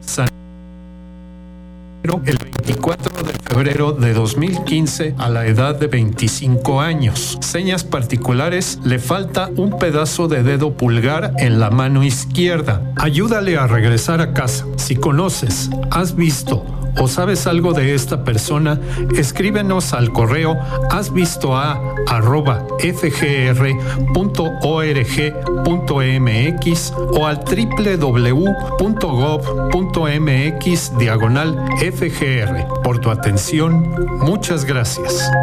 el 24 de febrero de 2015 a la edad de 25 años. Señas particulares: le falta un pedazo de dedo pulgar en la mano izquierda. Ayúdale a regresar a casa. Si conoces, has visto o sabes algo de esta persona, escríbenos al correo hasvistoa@fgr.org.mx o al www.gov.mx/FGR. Por tu atención, muchas gracias.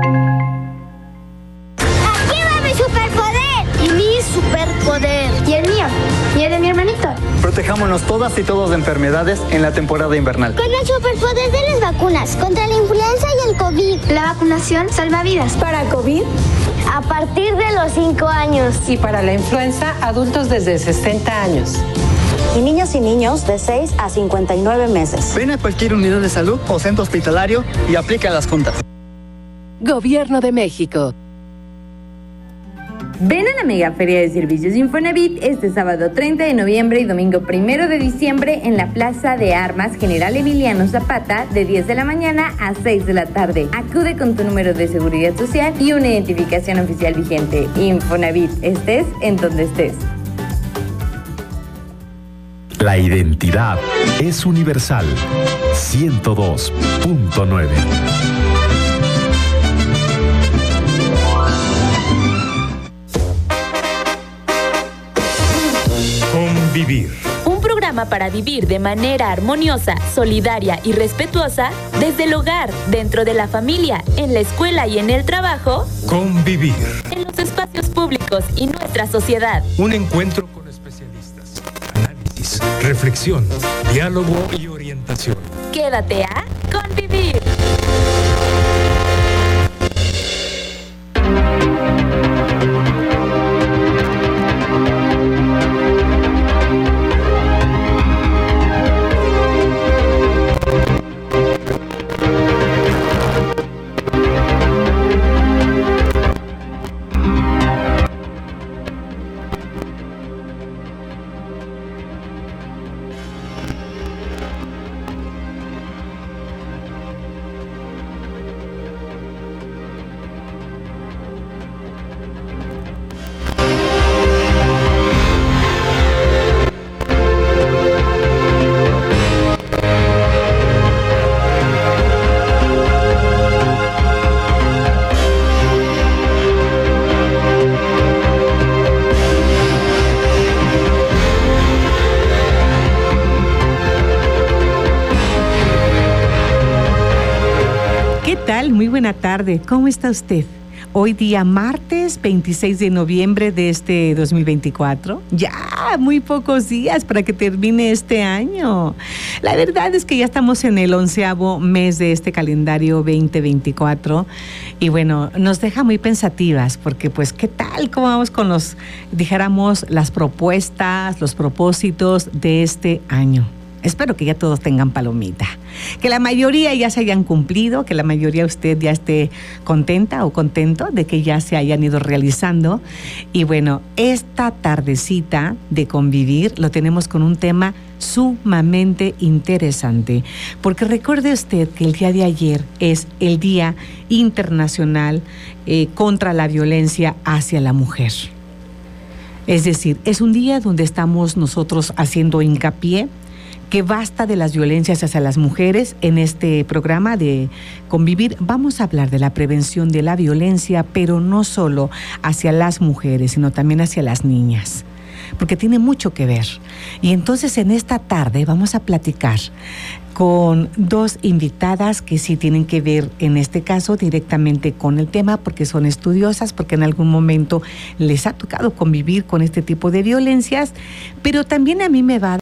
¡Aquí va mi superpoder! Y mi superpoder. Y el mío. Y el de mi hermanito. Protejámonos todas y todos de enfermedades en la temporada invernal. Con el superpoder de las vacunas contra la influenza y el COVID. La vacunación salva vidas. Para COVID, a partir de los 5 años. Y para la influenza, adultos desde 60 años. Y niños de 6 a 59 meses. Ven a cualquier unidad de salud o centro hospitalario y aplica las juntas. Gobierno de México. Ven a la Mega Feria de Servicios Infonavit este sábado 30 de noviembre y domingo 1 de diciembre en la Plaza de Armas General Emiliano Zapata de 10 de la mañana a 6 de la tarde. Acude con tu número de seguridad social y una identificación oficial vigente. Infonavit, estés en donde estés. La identidad es universal. 102.9. Convivir. Un programa para vivir de manera armoniosa, solidaria y respetuosa desde el hogar, dentro de la familia, en la escuela y en el trabajo. Convivir. En los espacios públicos y nuestra sociedad. Un encuentro con especialistas, análisis, reflexión, diálogo y orientación. Quédate a Convivir. Muy buena tarde, ¿cómo está usted? Hoy día martes 26 de noviembre de este 2024, ya muy pocos días para que termine este año. La verdad es que ya estamos en el 11º mes de este calendario 2024 y bueno, nos deja muy pensativas porque pues ¿qué tal? ¿Cómo vamos con dijéramos, las propuestas, los propósitos de este año? Espero que ya todos tengan palomita, que la mayoría ya se hayan cumplido, que la mayoría de usted ya esté contenta o contento de que ya se hayan ido realizando. Y bueno, esta tardecita de convivir lo tenemos con un tema sumamente interesante, porque recuerde usted que el día de ayer es el Día Internacional contra la Violencia hacia la Mujer. Es decir, es un día donde estamos nosotros haciendo hincapié que basta de las violencias hacia las mujeres. En este programa de Convivir vamos a hablar de la prevención de la violencia, pero no solo hacia las mujeres, sino también hacia las niñas, porque tiene mucho que ver. Y entonces en esta tarde vamos a platicar con dos invitadas que sí tienen que ver, en este caso, directamente con el tema, porque son estudiosas, porque en algún momento les ha tocado convivir con este tipo de violencias, pero también a mí me va a